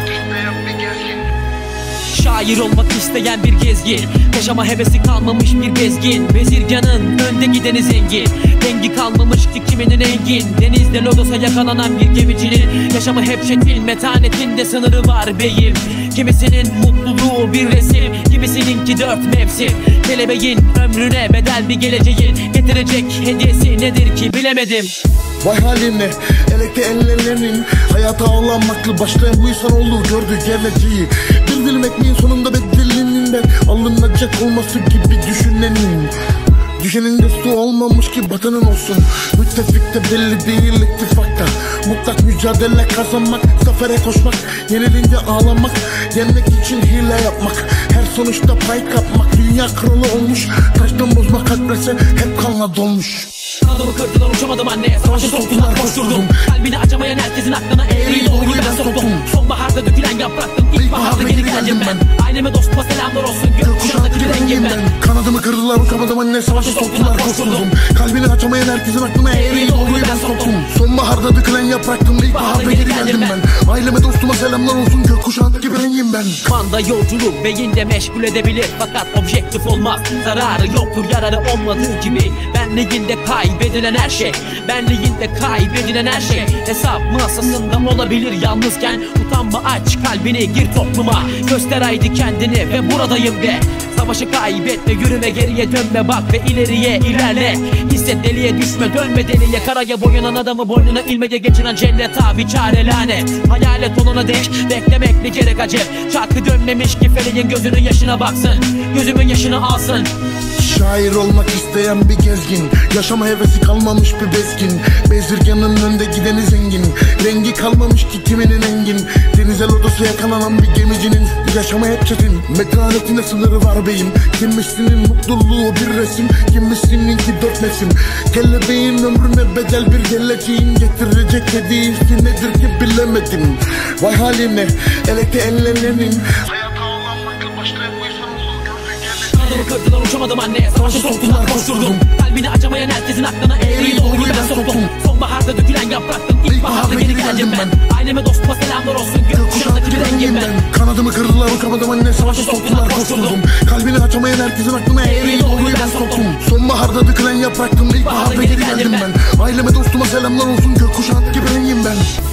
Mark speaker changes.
Speaker 1: Şair olmak isteyen bir gezgin, yaşama hevesi kalmamış bir bezgin. Bezirganın önde gideni zengin, dengi kalmamış ki kiminin engin. Denizde lodosa yakalanan bir gemicinin yaşamı hep şekil, metanetinde sınırı var beyim. Kimisinin mutluluğu bir resim, kimisininki 4 mevsim. Kelebeğin ömrüne bedel bir geleceğin getirecek hediyesi nedir ki bilemedim.
Speaker 2: Vay haline, elekte ellerinin hayata ağlanmakla başlayan bu insan olduğu gördü geleceği. Bir dilim ekmeğin sonunda bedelinin alınacak olması gibi düşünenin. Düşenin de su olmamış ki batanın olsun. Müttefikte belli değil ittifakta. Mutlak mücadele kazanmak, zafere koşmak, yenilince ağlamak, yenmek için hile yapmak, her sonuçta pay kapmak. Dünya kralı olmuş, taştan bozma kalprese hep kanla dolmuş.
Speaker 1: Kanadımı kırdılar, uçamadım anne, savaşa soktular, koşturdum. Kalbini acamayan herkesin aklına eğriyi doğruyu ben soktum. Sonbaharda dökülen yapraktım, ilkbaharda geri geldim ben. Aileme dostuma selamlar olsun, gökkuşağındaki bir rengim ben.
Speaker 2: Kanadımı kırdılar, uçamadım anne, savaşa soktular, koşturdum. Kalbini açamayan herkesin aklına eğriyi doğruyu ben soktum. Sonbaharda dökülen yapraktım, ilkbaharda geri geldim ben. Aileme dostuma selamlar olsun, gökkuşağındaki bir rengim ben.
Speaker 1: Manda yolculuk beyinde meşgul edebilir, fakat objektif olmaz. Zararı yoktur, yararı olmadığı gibi. Benliğinde kaybedilen her şey, benliğinde kaybedilen her şey hesap masasında olabilir yalnızken. Utanma, aç kalbini, gir topluma, göster haydi kendini ve buradayım de. Savaşı kaybetme, yürüme, geriye dönme, bak ve ileriye ilerle. Hisset, deliye düşme, dönme deliye. Karaya boyanan adamı boynuna ilmece geçiren cennet abi çare lanet. Hayalet olana dek beklemek ne gerek acep. Çarkı dönmemiş ki feleğin gözünün yaşına baksın, gözümün yaşını alsın.
Speaker 2: Şair olmak isteyen bir gezgin, yaşama hevesi kalmamış bir bezgin. Bezirganın önde gideni zengin, rengi kalmamış ki kiminin engin. Denize lodosu yakalanan bir gemicinin yaşama hep çetin, metanetinde sınırı var beyim. Kimisinin mutluluğu bir resim, kimisininki 4 mevsim. Kelebeğin ömrüne bedel bir geleceğin getirecek hediyesi nedir ki bilemedim. Vay haline, elekte ellerinin hayata ağlanmakla başlayan bu insan olduğu gördü geleceği.
Speaker 1: Kanadımı kırdılar, uçamadım anne, savaşa soktular, koşturdum. Kalbini acamayan herkesin aklına eğriyi doğruyu ben soktum. Sonbaharda dökülen yapraktım, ilkbaharda geri geldim ben. Aileme dostuma selamlar olsun, gökkuşağındaki bir rengim ben.
Speaker 2: Kanadımı kırdılar, uçamadım anne, savaşa soktular, koşturdum. Kalbini açamayan herkesin aklına eğriyi doğruyu ben soktum. Sonbaharda dökülen yapraktım, ilkbaharda geri geldim ben. Aileme dostuma selamlar olsun, gökkuşağındaki bir rengim ben.